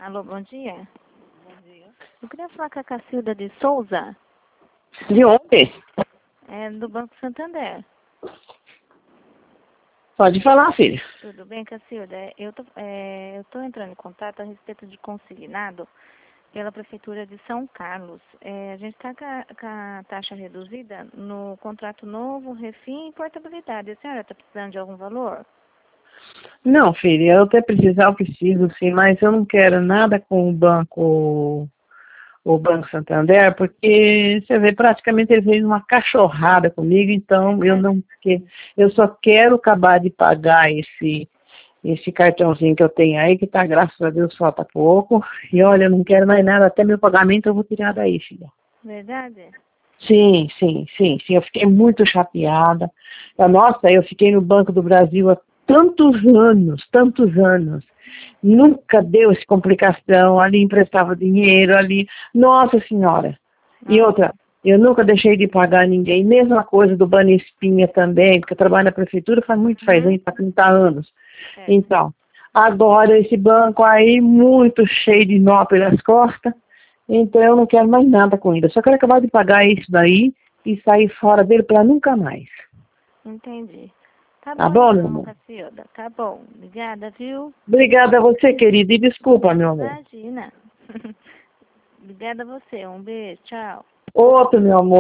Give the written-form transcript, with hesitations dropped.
Alô, bom dia. Eu queria falar com a Cacilda de Souza, De onde? do Banco Santander. Pode falar, filho. Tudo bem, Cacilda? Eu tô entrando em contato a respeito de consignado pela Prefeitura de São Carlos. A gente está com a taxa reduzida no contrato novo, refim e portabilidade. A senhora está precisando de algum valor? Não, filha, eu até precisar, eu preciso, sim, mas eu não quero nada com o Banco Santander, porque, você vê, praticamente ele fez uma cachorrada comigo, então eu só quero acabar de pagar esse cartãozinho que eu tenho aí, que tá, graças a Deus, falta pouco, e olha, eu não quero mais nada, até meu pagamento eu vou tirar daí, filha. Verdade? Sim, eu fiquei muito chateada. Nossa, eu fiquei no Banco do Brasil há tantos anos. Nunca deu essa complicação, ali emprestava dinheiro, ali. Nossa Senhora. E outra, eu nunca deixei de pagar ninguém. Mesma coisa do Banespinha também, porque eu trabalho na prefeitura faz aí para 30 anos. É. Então, agora esse banco aí, muito cheio de nó pelas costas. Então eu não quero mais nada com ele. Eu só quero acabar de pagar isso daí e sair fora dele para nunca mais. Entendi. Tá Tá bom, bom, meu então, amor? Cacilda. Tá bom. Obrigada, viu? Obrigada a você, querida. E desculpa, meu amor. Imagina. Obrigada a você. Um beijo. Tchau. Outro, meu amor.